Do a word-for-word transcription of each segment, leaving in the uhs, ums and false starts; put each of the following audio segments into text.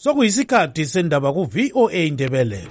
Sokuyisikhathi sendaba ku V O A Indebele.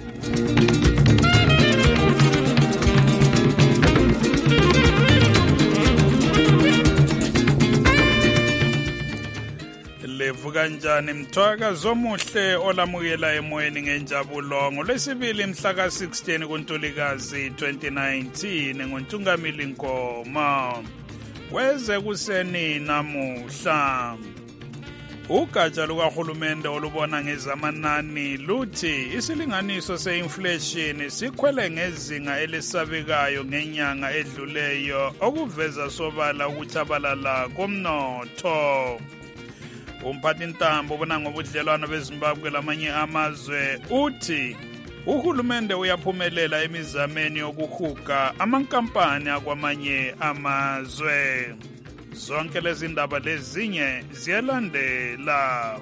Levu kanjani mthwaka zomuhle olamukela emoyeni ngenjabulo ngolwesibili mhla ka sixteen kuNtulikazi twenty nineteen ngoNtungamili Nkoma. Weze kuseni namuhla. Ugatsha lukahulumende olubona ngezamanani luthi isilinganiso se-inflation sikhwele ngezinga elisabekayo ngenyanga edluleyo okuveza sobala ukuchabalala komnotho. Umphathintambo ubona ngobudlelwano beZimbabwe lamanye amazwe uthi uhulumende uyaphumelela emizameni yokuhuga amankampani akwamanye amazwe. Zonke lezi ndaba lezinye ziyalandela.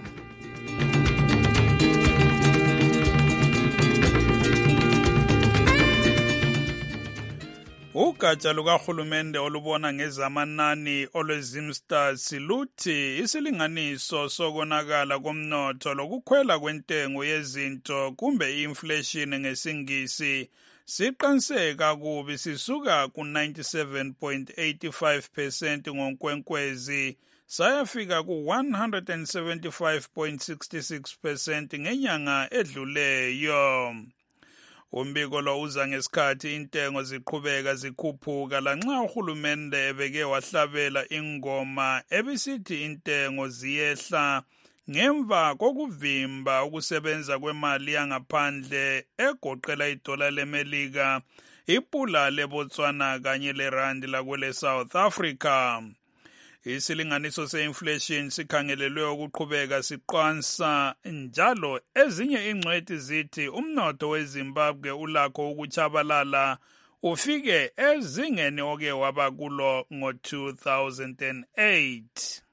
Ugatsha lukahulumende olubona ngezamanani olwezimsta siluthi isilinganiso sokonakala komnotho lokukhwela kwentengo yezinto kumbe inflation ngesingisi siqiniseka kubi sisuka ku ninety-seven point eight five percent ngoNkwenkwezi sayafika ku one hundred seventy-five point six six percent ngenyanga edluleyo. Umbiko lo uza ngesikhathi intengo ziqhubeka zikhuphuka lanxa uhulumende ebeke wahlabela ingoma ebisithi intengo ziyehla ngemva kokuvimba ukusebenza kwemali yangaphandle egoqela idola leMelika, ipula leBotswana kanye lerandi lakwele South Africa. Isilinganiso se-inflation sikhangelelwe ukuqhubeka siqansa njalo ezinye ingcwethi zithi umnotho weZimbabwe ulakho ukuchabalala ufike ezingeni oke waba kulo ngo two thousand eight.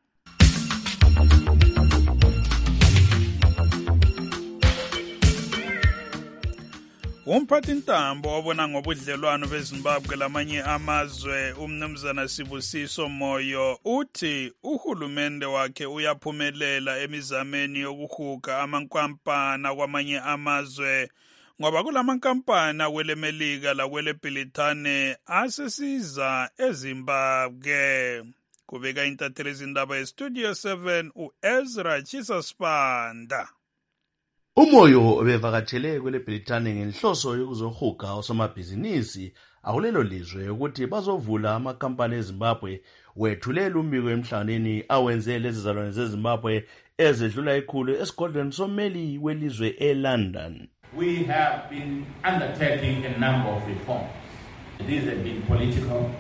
Umphathintambo obona ngobudlelwano beZimbabwe lamanye amazwe uMnumzana Sibusiso Moyo uthi uhulumende wakhe uyaphumelela emizameni yokuhuga amankampani kwamanye amazwe ngoba kulamankampani akweleMelika lakweleBrithani asesiza eZimbabwe. Kubeka intatheli izindaba eStudio seven uEzra Chisasipanda. Umoyo obevakatshele kweleBrithani ngenhloso yokuzohuga osomabhizinisi akulelo lizwe ukuthi bazovula amakampani eZimbabwe wethulela umbiko emhlanganweni awenze lezi zalwane zeZimbabwe ezedlula ikhulu esigodlweni sommeli welizwe eLondon. We have been undertaking a number of reforms. These have been political.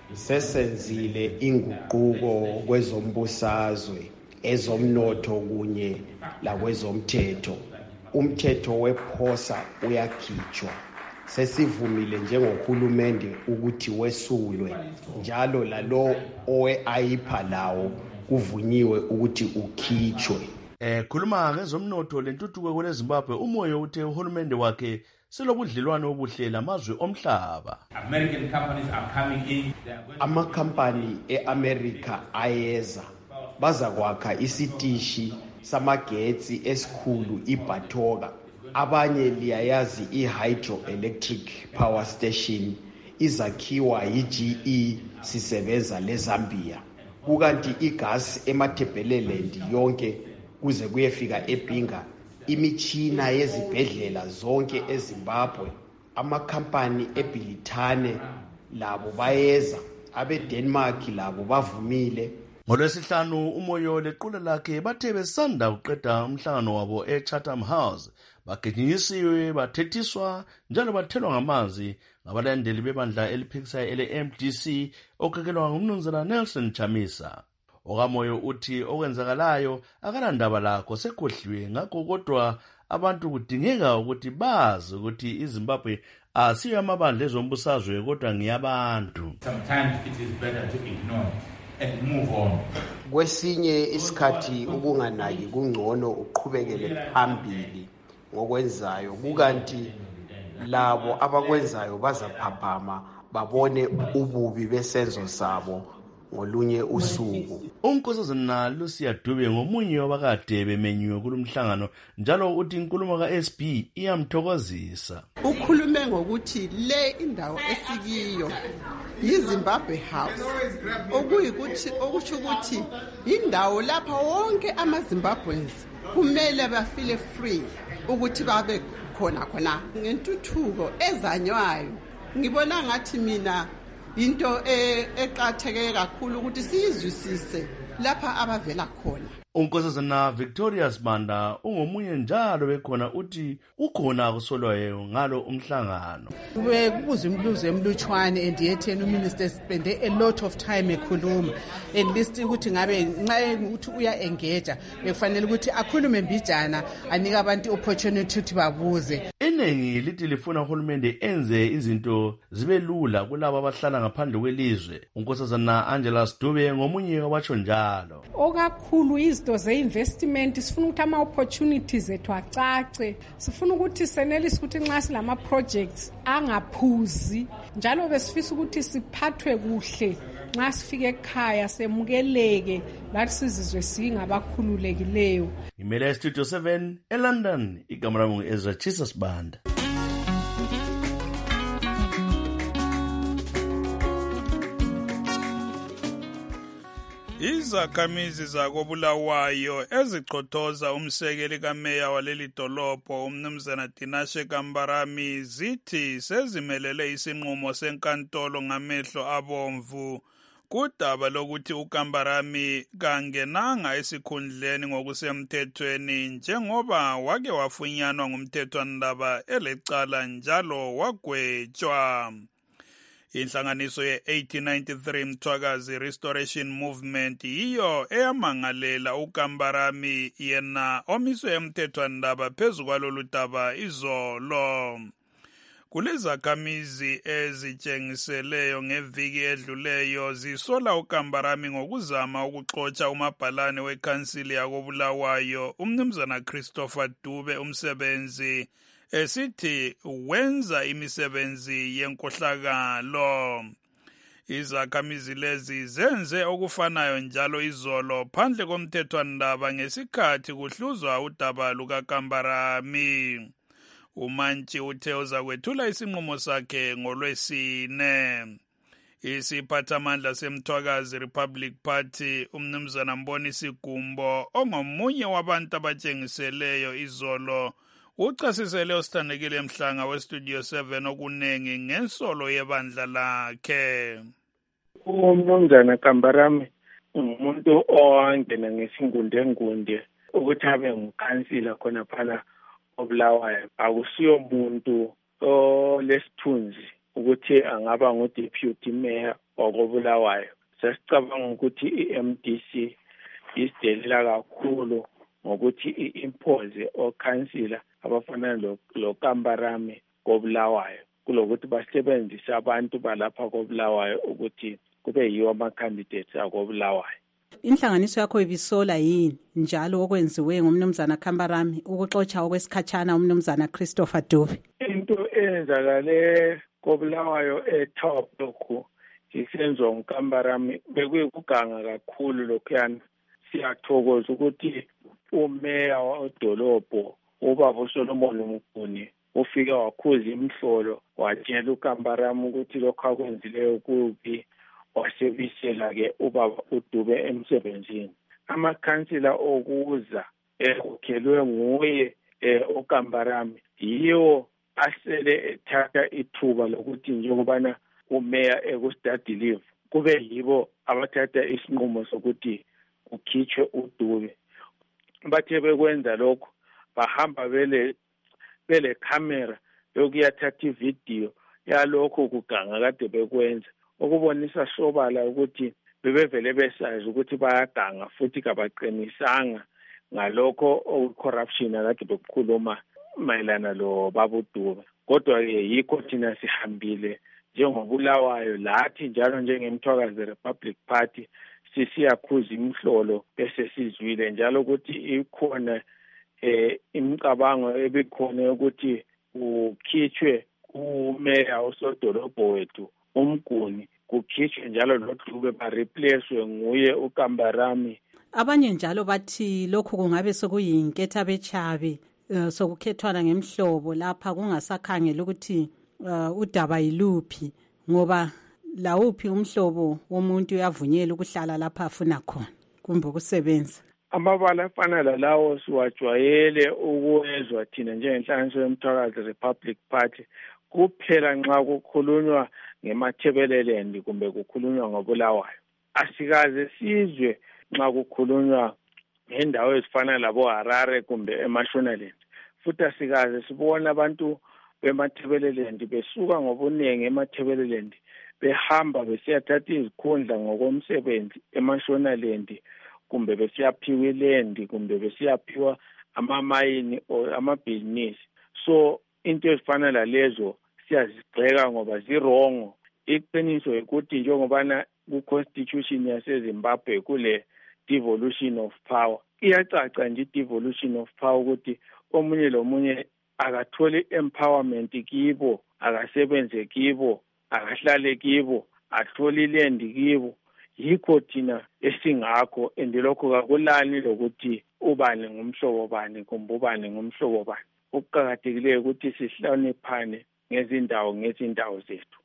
Sesenzile inguquko kwezombusazwe, ezomnotho kunye lakwezomthetho. Umthetho wephosa uyakhitshwa. Sesivumile njengohulumende ukuthi wesulwe njalo lalo owe ayipha lawo kuvunyiwe ukuthi ukhitshwe. Eh khuluma ngezomnotho lentuthuko kwele Zimbabwe umoyo uthe uhulumende wakhe selobudlelwano obuhle lamazwe omhlaba. American companies are coming in. Amakhampani eAmerica ayeza baza kwakha isitishi samagetsi esikhulu iBatoga. Abanye liyayazi i-hydroelectric power station izakhiwa yi-G E sisebenza leZambia. Kukanti igas emaThebeleland yonke kuze kuyefika ePinga. Imitshina yezibhedlela zonke eZimbabwe. Amakhampani eBrithani labo bayeza, abeDenmark labo bavumile. NgoLwesihlanu umoyo lequla lakhe bathe besanda uqeda umhlangano wabo eChatham House bagijinyisiwe bathethiswa njalo bathelwa ngamanzi ngabalandeli bebandla eliphikisayo ele-M D C okhekelwa ngumnumzana Nelson Chamisa. Okamoyo uthi okwenzakalayo akalandaba lakho sekhohliwe ngakho kodwa abantu kudingeka ukuthi bazi ukuthi iZimbabwe asiyo amabandla ezombusazwe kodwa ngiyabantu. Sometimes it is better to ignore and move on. Kwesinye isikhathi ukunganaki kungcono uqhubekele phambili ngokwenzayo kukanti labo abakwenzayo bazaphaphama babone ububi besenzo sabo ngolunye usuku. unkosazana Lucia Dube ngomunye wabakade bemenyiwe kulomhlangano njalo uthi inkulumo ka-S B iyamthokozisa. Ukhulume ngokuthi le indawo esikiyo yiZimbabwe House, okuyikuthi okusho ukuthi indawo lapha wonke amaZimbabweans kumele bafile free ukuthi babe khona khona ngentuthuko ezanywayo. Ngibona ngathi mina into eqatheke kakhulu ukuthi sizwisise lapha abavela khona. unkosazana Victoria Sibanda ungomunye njalo bekhona uthi ukhona kusolwayo ngalo umhlangano. Kube kubuza imbuzo emlutshwane and yet yena uminister spende a lot of time ekhuluma and list ukuthi ngabe nxa ukuthi uya engage bekufanele ukuthi akhulume mbijana anika abantu opportunity ukuthi babuze. Iningi lithi lifuna uhulumende enze izinto zibe lula kulabo abahlala ngaphandle kwelizwe. unkosazana Angela Dube ngomunye wabatsho njalo. Okakhulu izinto ze-investment sifuna ukuthi ama-opportunities ethu acace, sifuna ukuthi senelise ukuthi nxa silama projects angaphuzi, njalo besifisa ukuthi siphathwe kuhle nxa sifike ekhaya semukeleke lathi sizizwe singabakhululekileyo. Imele Studio seven eLondon, igama lami ngu-Ezra Chisa Sibanda. Izakhamizi zakobulawayo ezichothoza umsekeli kameya waleli dolobho umnumzana Tinashe Kambarami zithi sezimelele isinqumo senkantolo ngamehlo abomvu kudaba lokuthi uKambarami kangenanga esikhundleni ngokusemthethweni njengoba wake wafunyanwa ngumthethwandaba elecala njalo wagwetshwa. Inhlanganiso ye-eighteen ninety-three Mthwakazi Restoration Movement yiyo eyamangalela uKambarami yena omiswe emthethwandaba phezu kwalolu daba izolo. Kulezakhamizi ezitshengiseleyo ngeviki edluleyo zisola uKambarami ngokuzama ukuxotsha umabhalane wekhansili yakobulawayo umnumzana Christopher Dube umsebenzi esithi wenza imisebenzi yenkohlakalo. Izakhamizi lezi zenze okufanayo njalo izolo phandle komthethwandaba ngesikhathi kuhluzwa udaba lukaKambarami. uMantshi uthe uzakwethula isinqumo sakhe ngolwesine. Isiphathamandla seMthwakazi Republic Party umnumzana Mbonisi Gumbo ongomunye wabantu abatshengiseleyo izolo uchasisele osithandekile Mhlanga weStudio seven okunengi ngensolo yebandla lakhe. Umnumzana Kambarami umuntu owangena ngesingunde ngunde ukuthi abe ngukhansila khona phana obulawayo. Akusiyo umuntu olesithunzi ukuthi angaba ngu-deputy mayor wakobulawayo. Sasicabanga ukuthi i-M D C isidelela kakhulu ngokuthi i-impose okhansila abafana lo Kambarami kobulawayo kulokuthi basebenzise abantu balapha kobulawayo ukuthi kube yiwo ama-candidates akobulawayo. Inhlanganiso yakho ibisola yini njalo okwenziwe ngumnumzana Kambarami ukuxotsha okwesikhatshana umnumzana Christopher Dube? Into eyenzakale kobulawayo etop lokhu isenziwa nguKambarami bekuyikuganga kakhulu lokhuyana. Siyathokoza ukuthi umeya wedolobho ubaba uSolomon Mkhuni ufike wakhuza imhlolo watshela uKambarami ukuthi lokho akwenzileyo kubi wasebisela-ke ubaba uDube emsebenzini. Amakhansila okuza ekhokhelwe nguye uKambarami yiwo asele ethatha ithuba lokuthi njengobana umeya ekustudy leave kube yibo abathatha isinqumo sokuthi kukhitshwe uDube. Bathe bekwenza lokho bahamba bele bele camera yokuyathatha ividiyo yalokho kuganga kade bekwenza okubonisa sobala ukuthi bebevele besazi ukuthi bayaganga futhi kabaqinisanga ngalokho ocorruption akade bekukhuluma mayelana lo baba uDube. Kodwa-ke yikho thina sihambile njengobulawayo lathi njalo njengeMthwakazi Republic Party sisiyakhuza imhlolo bese sizwile njalo ukuthi ikhona eh imicabango ebikhona ukuthi ukhitshwe umeya osodolobho wethu uMguni kukhishwe njalo noDube bareplacewe nguye uKambarami. Abanye njalo bathi lokhu kungabe sekuyinketha bechabe uh, sokukhethwana ngemhlobo lapha kungasakhangela ukuthi uh, udaba yiluphi ngoba lawuphi umhlobo womuntu uyavunyela ukuhlala lapha afuna khona kumbe ukusebenza. Amabala afana lalawo siwajwayele ukuwezwa thina njengenhlanganiso yomthwakazi Republic Party kuphela nxa kukhulunywa ngemathebeleland kumbe kukhulunywa ngobulawayo. Asikaze sizwe nxa kukhulunywa ngendawo ezifana labo Harare kumbe eMashonaland. Futhi asikaze sibona abantu bemathebeleland besuka ngobunengi emathebeleland behamba besiyathatha izikhundla ngokomsebenzi eMashonaland kumbe besiyaphiwa iland kumbe besiyaphiwa amamayini or amabhizinisi. So into ezifana lalezo siyazigxeka ngoba zirongo. Iqiniso ukuthi njengobana ku-constitution yaseZimbabwe kule devolution of power iyacaca nje devolution of power ukuthi omunye lomunye akathole empowerment kibo, akasebenze kibo, akahlale kibo, athole iland kibo. Yikho thina esingakho endilokho kakulani lokuthi ubani ngumhlobo bani kumbe ubani ngumhlobo bani. Ukuqhakathekileyo ukuthi sihloniphane ngezindawo ngezindawo zethu.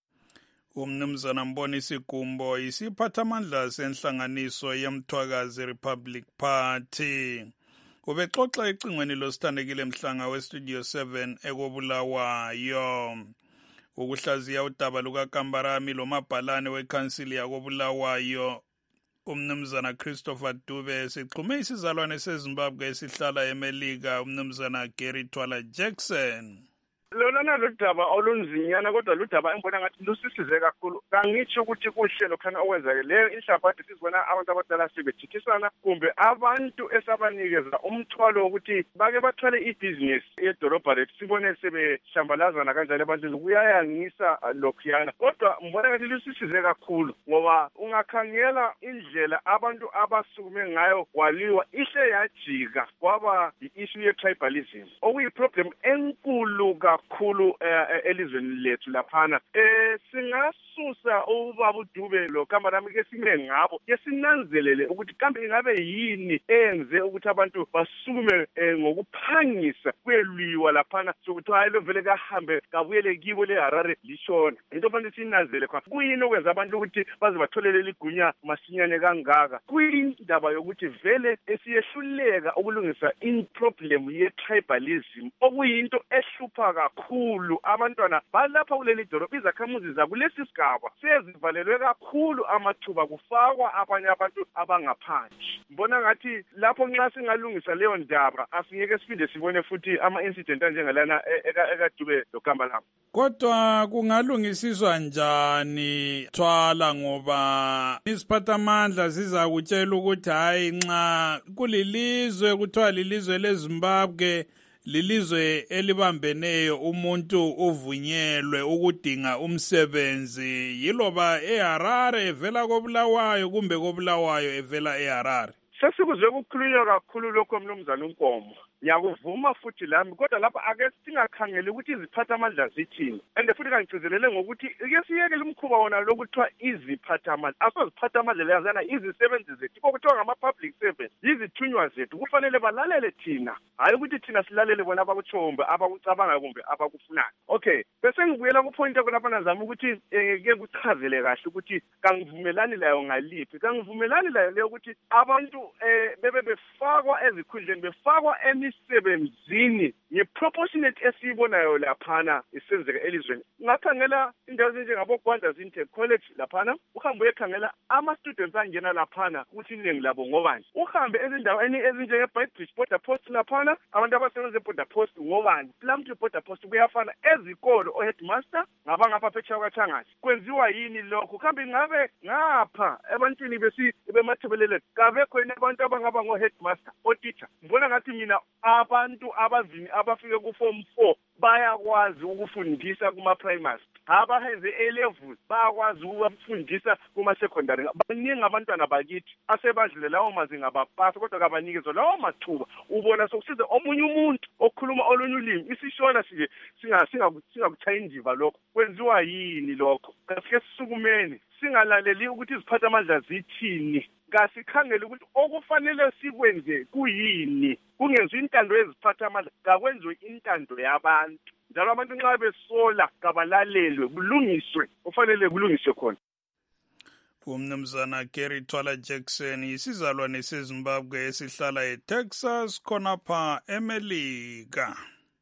Umnumzana Mbonisi Gumbo isiphathamandla senhlanganiso yemthwakazi Republic Party. Ubexoxa ecingweni losithandekile Mhlanga weStudio seven ekobulawayo. Ukuhlaziya udaba lukaKambarami lomabhalane wekhansili yakobulawayo umnumzana Christopher Dube sixhume isizalwane seZimbabwe esihlala eMelika umnumzana Gary Twala Jackson. Lona ludaba olunzinyana kodwa ludaba engibona ngathi lusisize kakhulu. Kangitsho ukuthi kuhle lokhana okwenzakeleyo inhlabathi sizibona abantu abadala sebethikisana kumbe abantu esabanikeza umthwalo wokuthi bake bathwale ibhizinesi edolobha lethu sibone sebehlambalazana kanjalo abantu kuyayangisa lokhuyana. Kodwa ngibona ngathi lusisize kakhulu ngoba ungakhangela indlela abantu abasukume ngayo kwaliwa ihle yajika kwaba i-issue ye-tribalism okuyi-problem enkulu kakhulu elizweni lethu laphana. Eh singasusa ubaba uDube lo Kambarami ke sime ngabo ke sinanzelele ukuthi kambe ingabe yini enze ukuthi abantu basukume ngokuphangisa kweliwa laphana sokuthi hayi lo vele kahambe kabuyele kibo le Harare lishona. Into fanele sinanzele khona kuyini okwenza abantu ukuthi baze batholele ligunya masinyane kangaka. Kuyindaba yokuthi vele esiyehluleka ukulungisa in problem ye tribalism okuyinto ehlupha kakhulu. Abantwana balapha kuleli dolobha izakhamuzi zakulesi sigaba sezivalelwe kakhulu amathuba kufakwa abanye abantu abangaphandle. Mbona ngathi lapho nxa singalungisa leyo ndaba asingeke sifinde sibone futhi ama incident anjengalana ekadube loKambarami. Kodwa kungalungisiswa njani Twala ngoba isiphathamandla sizakutshela ukuthi hayi nxa kulilizwe kuthiwa lilizwe leZimbabwe lilizwe elibambeneyo umuntu uvunyelwe ukudinga umsebenzi yiloba eHarare evela kobulawayo kumbe kobulawayo evela eHarare. Sesikuzwe ukukhulunywa kakhulu lokho mnumzana uNkomo. Ngiyakuvuma futhi lami kodwa lapha ake singakhangeli ukuthi iziphathamandla zithini. And futhi kangigcizelele ngokuthi ke siyeke lumkhuba wona lokuthiwa iziphathamandla. Asoziphathamandla lezana izisebenzi zethu. Kokuthiwa ngama public servants. Izithunywa zethu kufanele balalele thina. Hayi ukuthi thina silalele bona abakuchombe abakucabanga kumbe abakufunayo. Okay, bese ngibuyela ku point lapha nazama ukuthi ke kuchazele kahle ukuthi kangivumelani layo ngaliphi. Kangivumelani layo leyo ukuthi abantu eh bebe befakwa ezikhundleni befakwa emisebenzini ngeproportionate esibonayo laphana isenzeka elizweni. Ngakhangela indawo ezinjengabo Gwanda Zintech College laphana uhambe uyekhangela ama students angena laphana ukuthi iningi labo ngobani. Uhambe ezindaweni ezinjenge Beitbridge Border Post laphana abantu abasebenza eBorder Post ngobani. Plumtree Border Post kuyafana ezikolo o headmaster ngabangapha phetsha kwaThangazi. Kwenziwa yini lokho? Kambe ngabe ngapha ebantwini besi bemathebelele kabe khona abantu abangaba ngo headmaster o teacher. Mbona ngathi mina abantu abazini abafike ku form four bayakwazi ukufundisa kuma primary. abahenze A-levels bayakwazi ukubafundisa kuma-secondary. Baningi abantwana bakithi asebadlule lawo mazinga bapasa kodwa kabanikezwa lawo mathuba. Ubona sokusize omunye umuntu okhuluma olunye ulimi isishona sije singakuthaya indiva lokho. Kwenziwa yini lokho? Kasike sisukumeni singalaleli ukuthi iziphathamandla zithini. Kasikhangele ukuthi okufanele sikwenze kuyini. Kungenziwa intando yeziphathamandla, kakwenziwe intando yabantu. Njalo abantu nxa besola kabalalelwe kulungiswe kufanele kulungiswe khona. Umnumzana Gary Twala Jackson isizalwane seZimbabwe esihlala eTexas khonapha eMelika.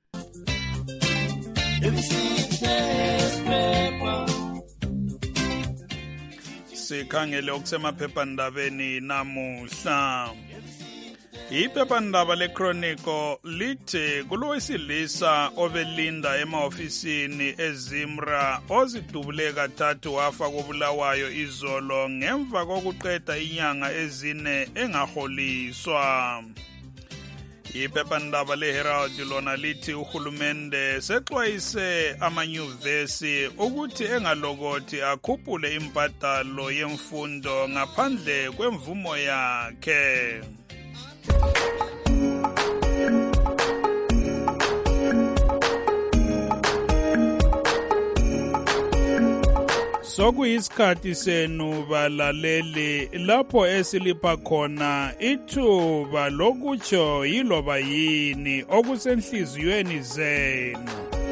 Sikhangele okusemaphephandabeni namuhla. Iphephandaba leChronicle lithi kulowesilisa obelinda emaofisini eZimra ozidubule kathathu wafa kobulawayo izolo ngemva kokuqeda inyanga ezine engaholiswa. Iphephandaba leHerald lona lithi uhulumende sexwayise amanyuvesi ukuthi engalokothi akhuphule imbadalo yemfundo ngaphandle kwemvumo yakhe. Sokuyisikhathi senu balaleli lapho esilipha khona ithuba lokutsho yiloba yini okusenhliziyweni zenu.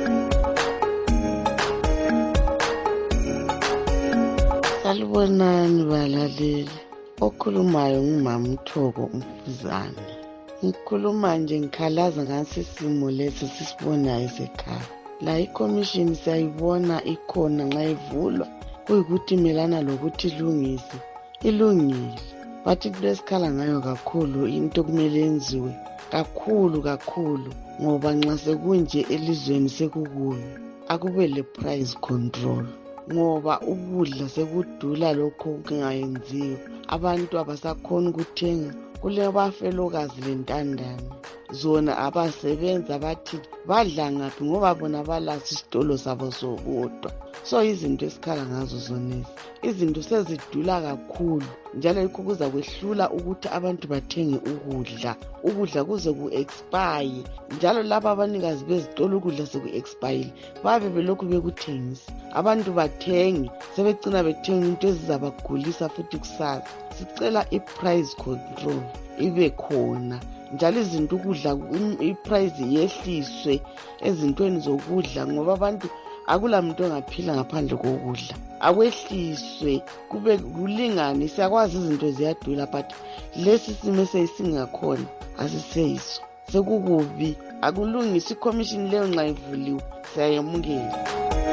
Salibonani balaleli, okhulumayo ngumama Mthoko Mfuzane. Ngikhuluma nje ngikhalaza ngase isimo leso sisibonayo sekhaya. La iCommission sayibona ikhona nxa ivulwa kuyikuthi melana lokuthi ilungise ilungile. Bathi kulesikhala ngayo kakhulu into kumele yenziwe kakhulu kakhulu ngoba nxa sekunje elizweni sekukunye akube le price control ngoba ukudla sekudula lokho kungayenziwa. Abantu abasakhona ukuthenga kule bafelokazi lentandane zona abasebenza bathi badla ngaphi ngoba bona balasi isitolo sabo sokudwa. So izinto esikhala ngazo zonezi izinto sezidula kakhulu njalo yikho kuza kwehlula ukuthi abantu bathenge ukudla ukudla kuze ku-expire njalo laba abanikazi bezitolo ukudla seku-expire babe belokhu bekuthengisa abantu bathenge sebecina bethenga into ezizabagulisa futhi kusasa. Sicela i-price control ibe khona njalo izinto ukudla i-price yehliswe ezintweni zokudla ngoba abantu akula muntu ongaphila ngaphandle kokudla. Akwehliswe kube kulingane. Siyakwazi izinto ziyadula but lesi simo seyisingakhona asiseyiso sekukubi. Akulungisi iCommission leyo nxa ivuliwe siyayemukela.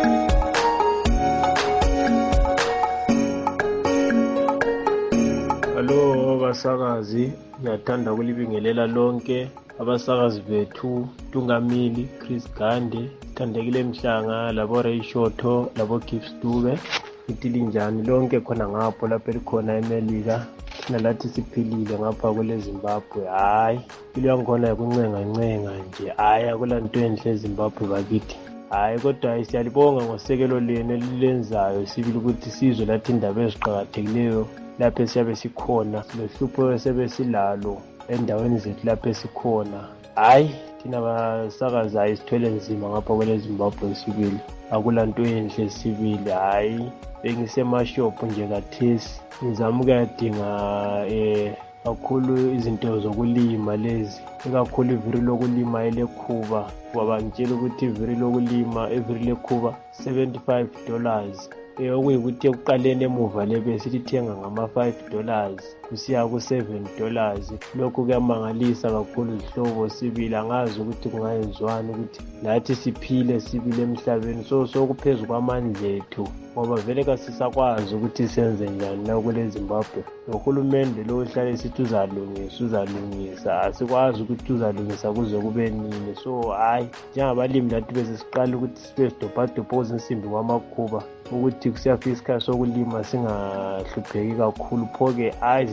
Hello abasakazi, ngiyathanda ukulibingelela lonke abasakazi bethu Tungamili, Chris Gande, Thandekile Mhlanga, labo Ray Shotho, labo Gibbs Dube, itilinjani lonke khona ngapho lapho elikhona eMelika. Nalathi siphilile ngapha kule Zimbabwe. Hayi, impilo yangikhona kuncenga ncenga nje. Hayi akula nto enhle eZimbabwe bakithi. Hayi kodwa siyalibonga ngosekelo lenu elilenzayo sibili ukuthi sizwe lathi indaba eziqhakathekileyo lapho siyabe sikhona lehlupho sebe silalo endaweni zethu lapho sikhona. Hayi thina basakazayo sithwele nzima ngapha kwele Zimbabwe sibili. Akula nto enhle sibili. Hayi bengisemashop nje kathesi ngizama ukuyadinga eh kakhulu izinto zokulima lezi, ikakhulu iviri lokulima elekhuba ngoba ngitshela ukuthi iviri lokulima iviri lekhuba seventy-five dollars eh okuyikuthi ekuqaleni emuva lebe silithenga ngama five dollars kusiya ku seven dollars. Lokho kuyamangalisa kakhulu izihlobo sibili. Angazi ukuthi kungayenziwani ukuthi nathi siphile sibile emhlabeni. So so kuphezulu kwamandla ethu ngoba vele kasisakwazi ukuthi senze njani la kule Zimbabwe. Uhulumende lo uhlale sithi uzalungisa uzalungisa asikwazi ukuthi uzalungisa kuze kube nini. So hayi njengabalimi lathi bese siqala ukuthi sibe sidobhadobhoza insimbi kwamakhuba ukuthi kusiyafika isikhathi sokulima singahlupheki kakhulu. Phoke hayi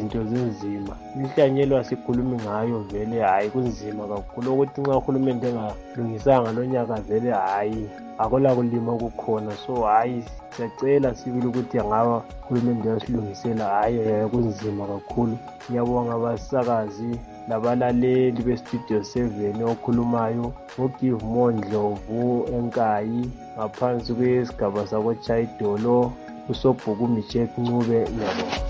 izinto zinzima. Inhlanyelo asikhulumi ngayo vele hayi kunzima kakhulu ukuthi nxa uhulumende engalungisanga lo nyaka vele hayi akula kulima kukhona. So hayi siyacela sibili ukuthi angaba uhulumende yasilungisela hayi kunzima kakhulu. Ngiyabonga abasakazi labalaleli bestudio seven okhulumayo uGive Mondlovu eNkayi ngaphansi kwesigaba sakoChayidolo uSobhuku Michek Ncube. Ngiyabonga.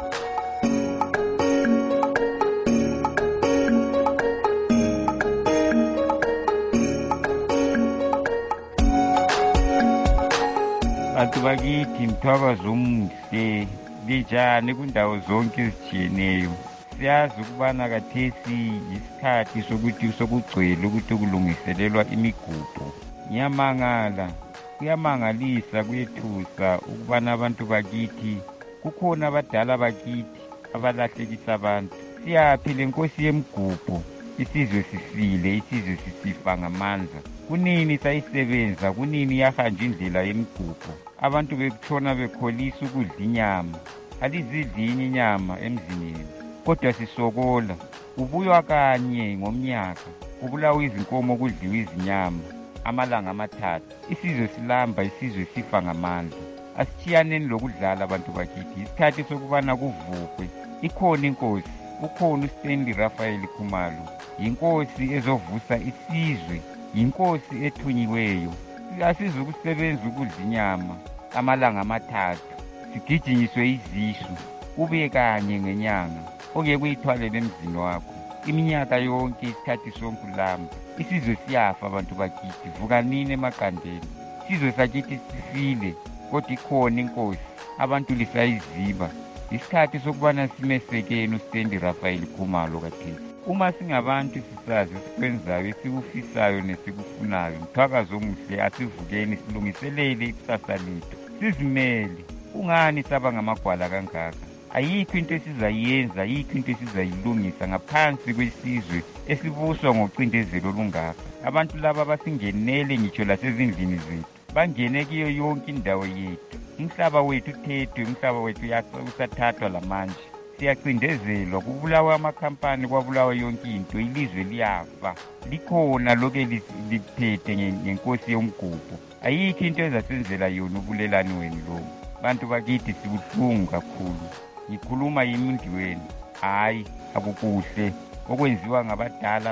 Bantu bakithi mthwakazi omuhle lijani kundawo zonke ezitshiyeneyo. Siyazi ukubana kathesi isikhathi sokuthi sokugcwele ukuthi kulungiselelwa imigubho. Ngiyamangala, kuyamangalisa kuyethusa ukubana abantu bakithi kukhona abadala bakithi abalahlekisa abantu. Siyaphi le nkosi yemigubho, isizwe sifile, isizwe sisifa ngamandla. Kunini sayisebenza, kunini yahanja indlela yemigubho. Abantu bekutshona bekholisa ukudla inyama, alizidli inyama emzini. Kodwa sisokola, ubuywa kanye ngomnyaka, kubulawa izinkomo kudliwa izinyama, amalanga amathathu. Isizwe silamba, isizwe sifa ngamandla. Asichiyaneni lokudlala abantu bakithi, isikhathi sokubana kuvukwe. Ikhona inkosi, ukhona uStanley Raphael Khumalo, yinkosi ezovusa isizwe, yinkosi ethunyiweyo. Asizukusebenza ukudla inyama amalanga amathathu, sigijinyiswe izisu, ube kanye ngenyanga, ongeke uyithwalele emzini wakho. Iminyaka yonke isikhathi sonke ulamba. Isizwe siyafa abantu bakithi, vukanini emaqandeni. Isizwe sakithi sifile, kodwa ikhona inkosi, abantu lisayiziba. Isikhathi sokubana simesekeni uStanley Raphael Khumalo kathesi. Uma singabantu sisazi esikwenzayo, esikufisayo nesikufunayo, mthwakazi omuhle asivukeni silungiselele ikusasa lethu. Sizimele, ungani saba ngamagwala kangaka? Ayikho into esizayenza, ayikho into esizayilungisa ngaphansi kwesizwe esibuswa ngocindezelo olungaka. Abantu laba basingenele ngitsho lasezindlini zethu, bangene kiyo yonke indawo yethu. Umhlaba wethu uthethwe, umhlaba wethu usathathwa lamanje. Siyacindezelwa, kubulawa amakhampani, kwabulawa yonke into, ilizwe liyafa. Likhona lokho lithethe ngenkosi yomgubho. Ayikho into ezasenzela yona ubulelani wenu lo. Bantu bakithi sibuhlungu kakhulu. Ngikhuluma yimi ndiweni, hayi akukuhle okwenziwa ngabadala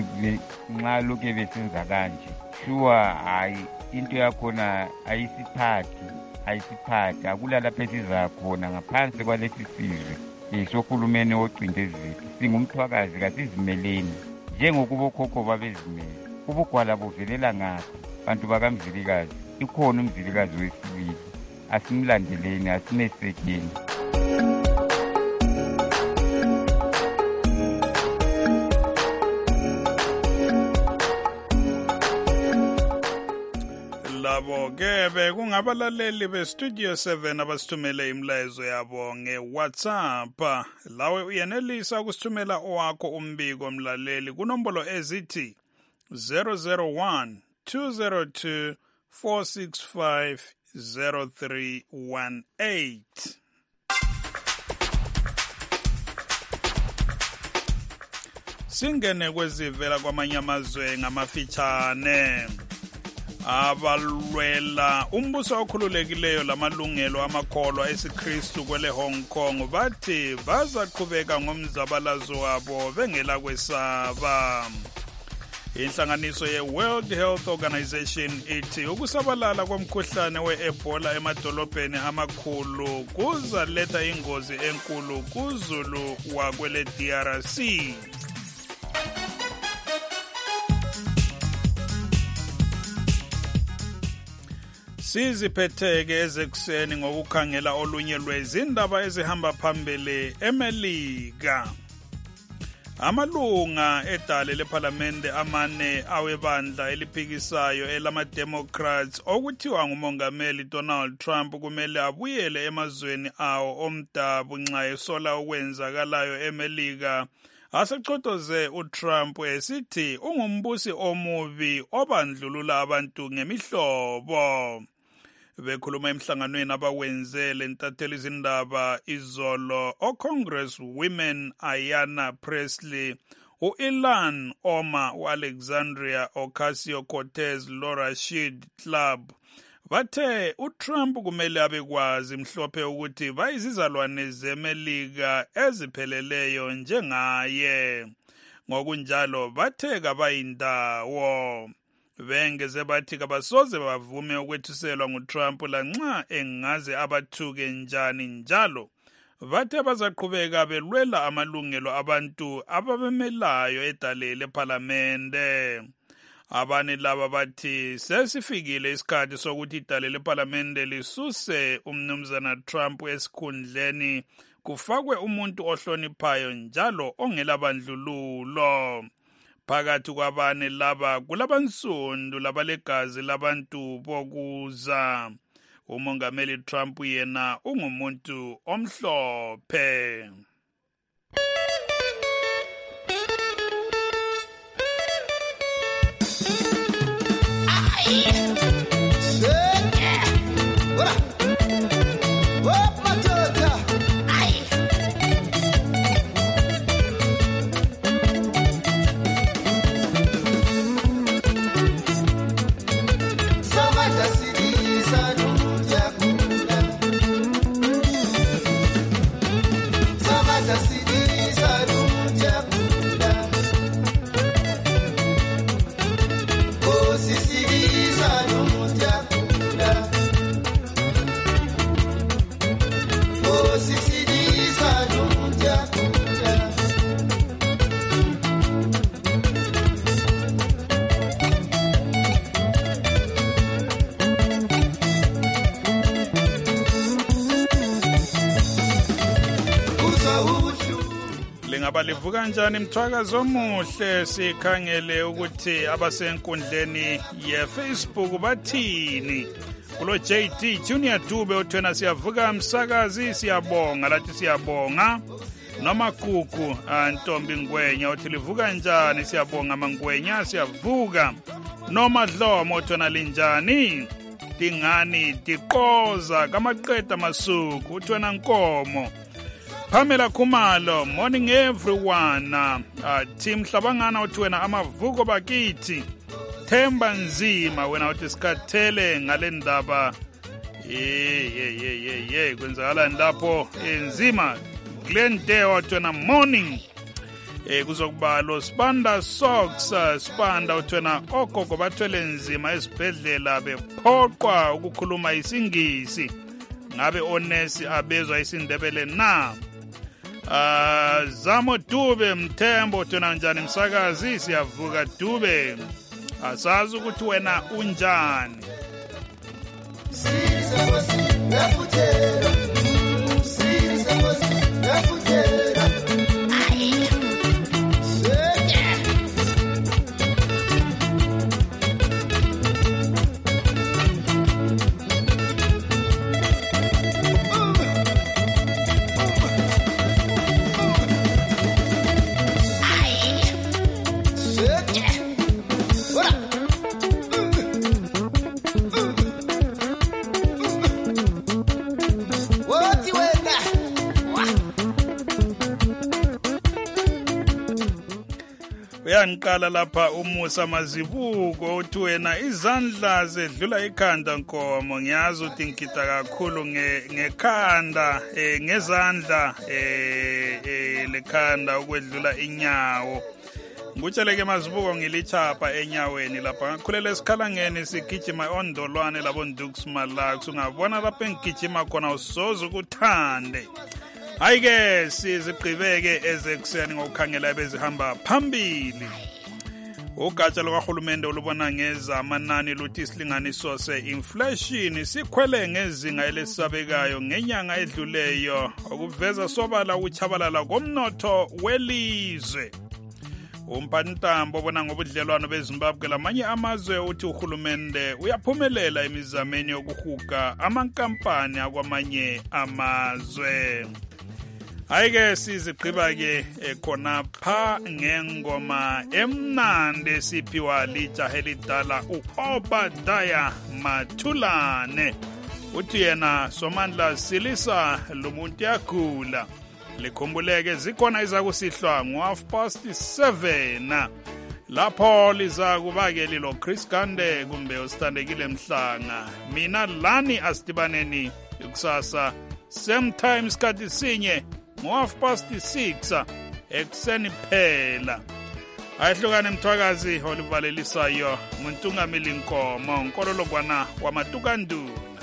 nxa lokho besenza kanje. Sure hayi into yakhona ayisiphathi, ayisiphathi akulala phesiza khona ngaphansi kwalesi sizwe. Esokhulumene ocindezelo, singumthwakazi kasizimeleni njengokuba okhokho babezimele. Ubugwala buvelela ngaphi? Bantu bakamzilikazi, ikhona umzilikazi wesibili, asimlandeleni, asimesekeni. Labo ke bekungabalaleli bestudio seven abasithumele imlayezo yabo ngeWhatsApp. Lawe uyenelisa ukusithumela owakho umbiko mlaleli kunombolo ezithi zero zero one two zero two four six five zero three one eight. Singene kwezivela kwamanye amazwe ngamafitshane. Abalwela umbuso okhululekileyo lamalungelo amakholwa esiKristu kwele Hong Kong bathi bazaqhubeka ngomzabalazo wabo bengela kwesaba. Inhlanganiso ye-World Health Organization ithi ukusabalala komkhuhlane we-Ebola emadolobheni amakhulu kuzaletha ingozi enkulu kuzulu wakwele D R C. Siziphetheke ezekuseni ngokukhangela olunye lwezindaba ezihamba phambili eMelika. Amalunga edale lephalamende amane awebandla eliphikisayo elama-Democrats okuthiwa ngumongameli Donald Trump kumele abuyele emazweni awo omdabu nxa esola okwenzakalayo eMelika. Asechotoze uTrump esithi ungumbusi omubi obandlulula abantu ngemihlobo. bekhuluma emhlanganweni abawenzele ntatheli izindaba izolo o-Congress Women Ayanna Pressley, u-Ilan Omar, u-Alexandria Ocasio-Cortez, lo-Rashid Tlaib bathe uTrump kumele abekwazi mhlophe ukuthi bayizizalwane zeMelika ezipheleleyo njengaye. Ngokunjalo bathe kabayindawo. Bengeze bathi kabasoze bavume ukwethuselwa nguTrump lanxa engaze abathuke njani njalo. Bathe bazaqhubeka belwela amalungelo abantu ababemelayo edale lePhalamende. Abane laba bathi sesifikile isikhathi sokuthi idale lePhalamende lisuse umnumzana Trump esikhundleni kufakwe umuntu ohloniphayo njalo ongelabandlululo. Phakathi kwabane laba kulabansundu labalegazi labantu bokuza. Umongameli Trump yena ungumuntu omhlophe. Balivuka njani mthwakazo omuhle sikhangele ukuthi abasenkundleni ye-Facebook bathini. Kulo J D Junior Dube uthena siyavuka msakazi siyabonga lathi siyabonga. Noma Gugu Ntombi Ngwenya uthi livuka njani siyabonga Mangwenya siyavuka. Noma Dlomo uthena linjani. Dingani diqoza kamaqeda masuku uthena Nkomo. Pamela Khumalo, morning everyone. Uh, Team Hlabangana uthi wena amavuko bakithi. Themba Nzima wena uthi sikhathele ngale ndaba. Eh eh eh eh kwenzakala lapho enzima. Glende uthi wena morning. Eh kuzokuba lo Spanda Socks, uh, Spanda uthi wena ogogo bathwele nzima esibhedlela bephoqwa ukukhuluma isingisi. Ngabe onesi abezwa isindebele na. Uh, Zamo Dube Mthembo tona njani msakazi siyavuka Dube. Asazi ukuthi wena unjani. Uyanqala lapha uMusa Mazibuko uthi wena izandla zedlula ikhanda Nkomo ngiyazi uthi ngikita kakhulu ngekhanda eh ngezandla eh lekhanda ukwedlula inyawo. Ngitsheleke Mazibuko ngilichapha enyaweni lapha ngakhulela esikhalangeni sigijima ondolwane labo Ndux Malax ungabona lapha engijima khona usoze ukuthande. Ayike siziqhibeke ezekuseni ngokukhangela bezihamba phambili. Ugatsha lokahulumende olubona ngeza amanani luthi isilinganiso se-inflation sikhwele ngezinga elesabekayo ngenyanga edluleyo okuveza sobala ukuchabalala komnotho welizwe. Umphantambo obona ngobudlelwano beZimbabwe lamanye amazwe uthi uhulumende uyaphumelela emizameni yokuhuga amankampani akwamanye amazwe. Ayike sizigqiba ke khona pha ngengoma emnande siphiwa lijaha elidala uObadiah Mathulane uthi yena Somandla Silisa lumuntu yakhula. Likhumbuleke zikhona izakusihlwa ngo half past seven. Lapho liza kubake lilo Chris Gande kumbe usithandekile Mhlanga. Mina lani asidibaneni kusasa same time skhathi sinye ngo half past six ekseni phela. Ayihlukane Mthwakazi olivalelisayo nguNtungameli Nkomo nkololokwana wamaTukandu.